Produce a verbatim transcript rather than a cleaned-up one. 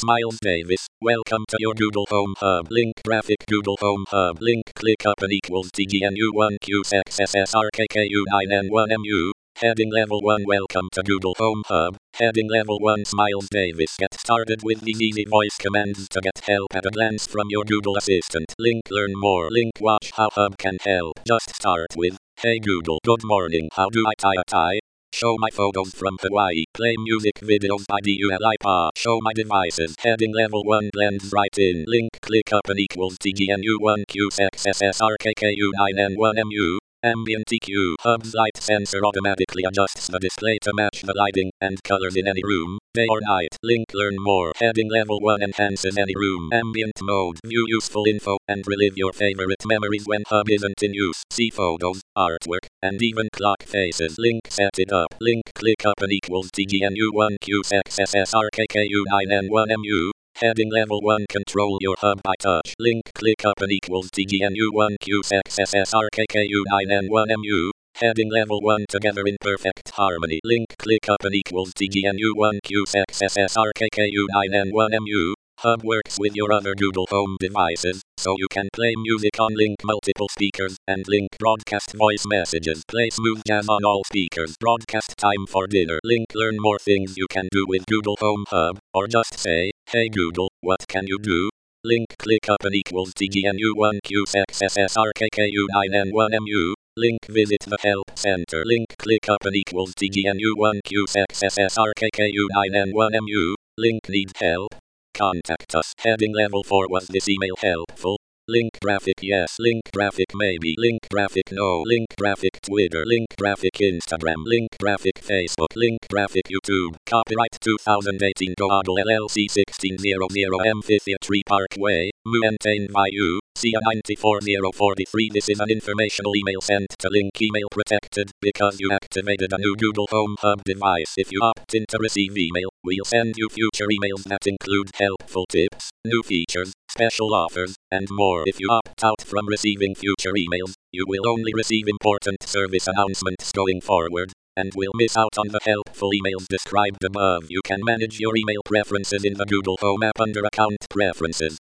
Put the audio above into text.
Miles Davis. Welcome to your Google Home Hub. Link graphic Google Home Hub. Link click up and equals T G N U one Q X S S R K K U nine N one M U. Heading level one. Welcome to Google Home Hub. Heading level one. Miles Davis. Get started with these easy voice commands to get help at a glance from your Google Assistant. Link learn more. Link watch how Hub can help. Just start with, hey Google, good morning, how do I tie a tie? Show my photos from Hawaii. Play music videos by Dua Lipa. Show my devices. Heading level one blends right in. Link click up and equals T G N U one Q X S S R K K U nine N one M U. Ambient E Q. Hub's light sensor automatically adjusts the display to match the lighting and colors in any room, day or night. Link learn more. Heading level one enhances any room. Ambient mode. View useful info and relive your favorite memories when Hub isn't in use. See photos, artwork, and even clock faces. Link set it up. Link click up and equals T G N U one Q X S S R K K U nine N one M U. Heading level one control your Hub by touch. Link click up and equals T G N U one Q X S S R K K U nine N one M U. Heading level one together in perfect harmony. Link click up and equals T G N U one Q X S S R K K U nine N one M U. Hub works with your other Google Home devices, so you can play music on Link multiple speakers, and Link broadcast voice messages. Play smooth jazz on all speakers. Broadcast time for dinner. Link learn more things you can do with Google Home Hub, or just say, hey Google, what can you do? Link click up and equals T G N U one Q X S S R K K U nine N one M U. Link visit the help center. Link click up and equals T G N U one Q X S S R K K U nine N one M U. Link need help? Contact us. Heading level four. Was this email helpful? Link graphic yes. Link graphic maybe. Link graphic no. Link graphic Twitter. Link graphic Instagram. Link graphic Facebook. Link graphic YouTube. Copyright twenty eighteen Google L L C sixteen hundred Amphitheatre Parkway, maintained by you. C A nine four zero four three. This is an informational email sent to Link, email protected because you activated a new Google Home Hub device. If you opt in to receive email, we'll send you future emails that include helpful tips, new features, special offers, and more. If you opt out from receiving future emails, you will only receive important service announcements going forward, and will miss out on the helpful emails described above. You can manage your email preferences in the Google Home app under Account Preferences.